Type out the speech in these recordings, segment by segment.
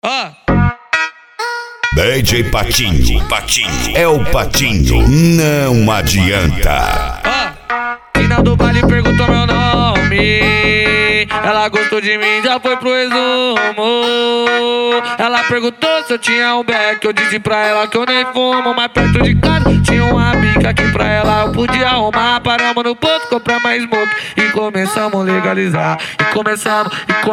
DJ Patinho, é o Patinho, não adianta. Mina do baile perguntou meu nome, ela gostou de mim, já foi pro resumo. Ela perguntou se eu tinha um beck, eu disse pra ela que eu nem fumo. Mas perto de casa tinha uma bica que pra ela eu podia arrumar. Paramos no posto, comprar mais smoke e começamos a legalizar. E começamos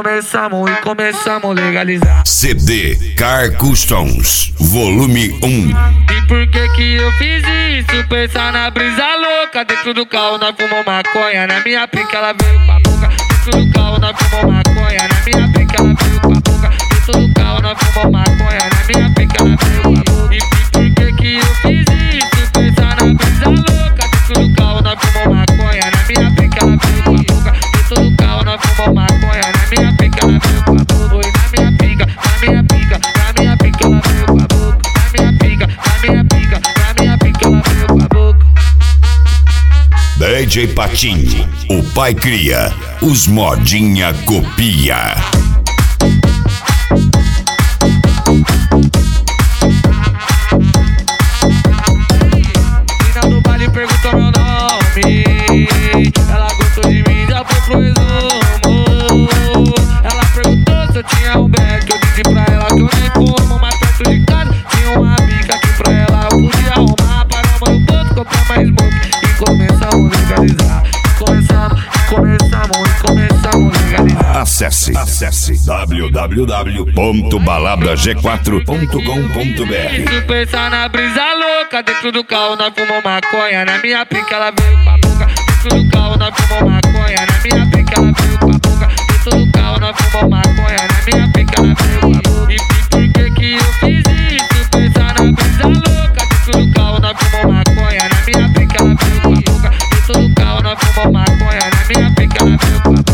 a legalizar. CD Car Customs, volume 1. E por que eu fiz isso? Pensar na brisa louca. Dentro do carro nós fumou maconha, na minha pica ela veio com a boca. Dentro do carro nós fumou maconha, na minha pica ela veio com a boca. Dentro do carro nós fumou maconha, na minha pica ela veio com a boca. E por que eu fiz isso? Pensar na brisa louca. Dentro do carro nós fumou maconha, na minha pica ela veio com a boca. Dentro do carro nós fumou maconha, na minha pica ela veio com a boca. Foi na minha pica, na minha pica, na minha pica ela veio com a boca. Na minha pica, na minha pica, na minha pica ela veio com a boca. DJ Patinho, o pai cria, os modinha copia. Mina do baile perguntou meu nome, ela gostou de mim, já foi pro resumo. Ela perguntou se eu tinha um beck, eu disse pra ela que eu nem fumo. Mas perto de casa tinha uma bica que pra ela eu podia arrumar. Paramos no posto, comprar mais smoke e começamos a legalizar. Começamos a legalizar. Acesse www.baladag4.com.br. Isso, pensar na brisa louca. Dentro do carro nós fumou maconha, na minha pica ela veio com a boca. Dentro do carro nós fumou maconha, na minha pica ela veio com a boca. Dentro do carro nós fumou maconha, na minha pica ela veio com a boca. E por que eu fiz isso? Pensar na brisa louca. Dentro do carro nós fumou maconha, na minha pica ela veio com a boca. Dentro do carro nós fumou maconha, na minha pica ela veio com a boca.